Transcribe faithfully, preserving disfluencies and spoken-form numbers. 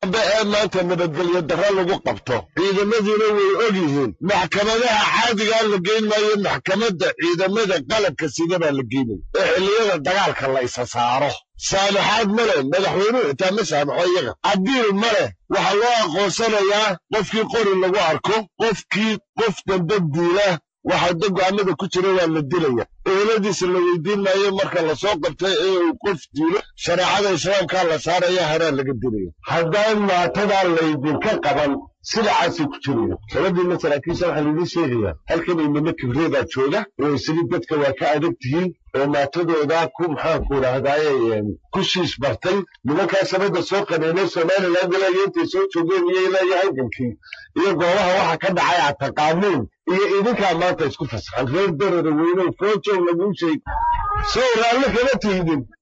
maanta nabadgelyo darro lagu qabto ciidamaduna way ogyihiin maxkamadaha caadigaa la geyn maayo maxkamadda ciidamada qalabka sida baa la geynaya ee xilliyada dagaalka la isa saaro saamaxaad ma leh madaxweynuhu xitaa ma saamaxo iyaga cadiil ma leh waxaa loo aqoonsanayaa qofkii qori lagu arko qofkii qof dambe diila waxaa go'aamada ku jira waa la dilaya eheladiisa la weydiin maayo marka lasoo qabtay ee uu qof dilo shareecada islaamkaa la saaraya haraa laga dilaya haddaan maatadaa laydinka qaban sidacaasi ku jirayo sababdiina saraakiisha waxaa laidin sheegayaa halkan imamo kibreedaa jooga oo isli dadka waa ka adag tihiin oo maatadooda ku maxaanku idhaahdaaye ku shiish bartay nimankaa sabadda soo qaneynay somaliland ilaayo intay soo joogeen iyo ilaayo halgankii iyo goobaha waxa ka dhacay aad taqaaniin iyo idinkaa maanta isku fasaxan reer darara weynow foojow laguu sheeg soo raalli kama tihdin